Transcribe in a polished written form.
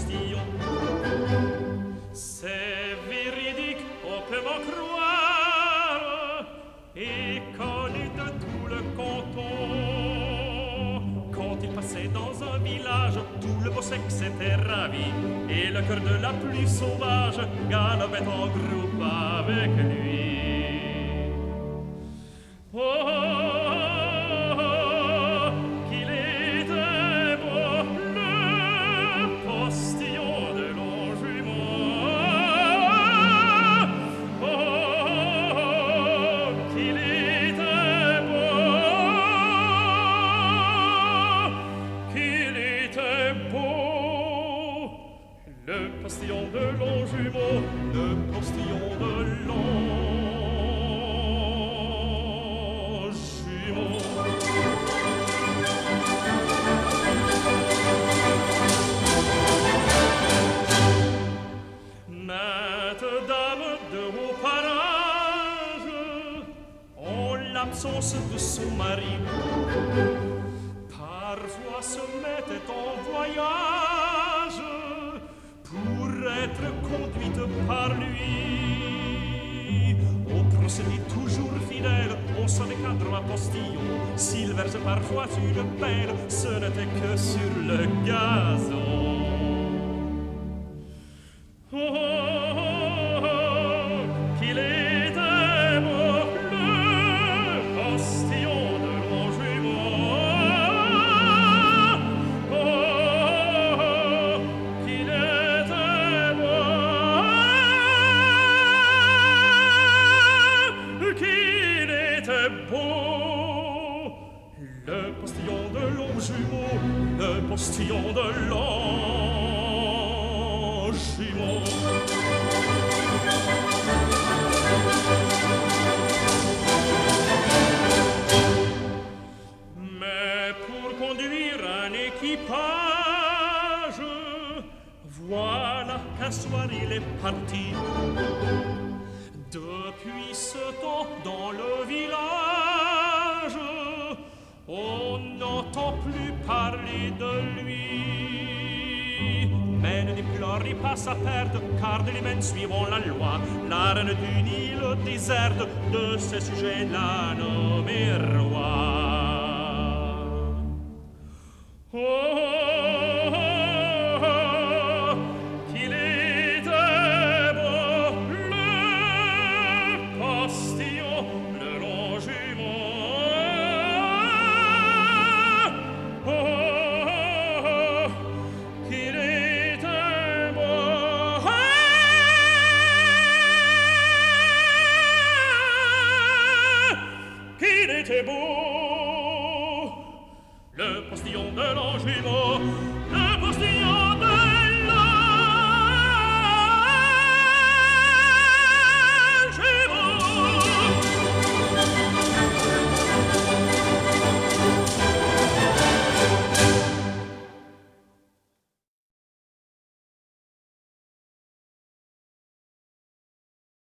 postillon. C'est véridique, on peut m'en croire, et connu de tout le canton. Quand il passait dans un village, tout le beau sexe était ravi, et le cœur de la plus sauvage galopait en groupe avec lui. Oh, oh, oh, qu'il était beau, le postillon de Longjumeau. Oh, oh, oh, qu'il était beau, le postillon de Longjumeau, le postillon de Longjumeau. Mainte dame de haut parage, en l'absence de son mari, parfois se mettait en voyage pour être conduite par lui. Au procédé toujours fidèle, on savait qu'un droit postillon, s'il verse parfois une pelle, ce n'était que sur le gazon. Oh, oh, oh, qu'il était beau, le postillon de Longjumeau. Oh, oh, oh, qu'il était beau, qu'il était beau, le postillon de Longjumeau, le postillon de Longjumeau. Mais pour conduire un équipage, voilà qu'un soir il est parti. Depuis ce temps, dans le village, on n'entend plus parler de lui. Mais ne déplorez pas sa perte, car de l'humaine suivant la loi, la reine du Nil déserte, de ses sujets la nommée roi. Oh, oh, oh, qu'il était beau, le postillon de Longjumeau. Oh, oh, oh, qu'il était beau, qu'il était beau, le postillon de Longjumeau.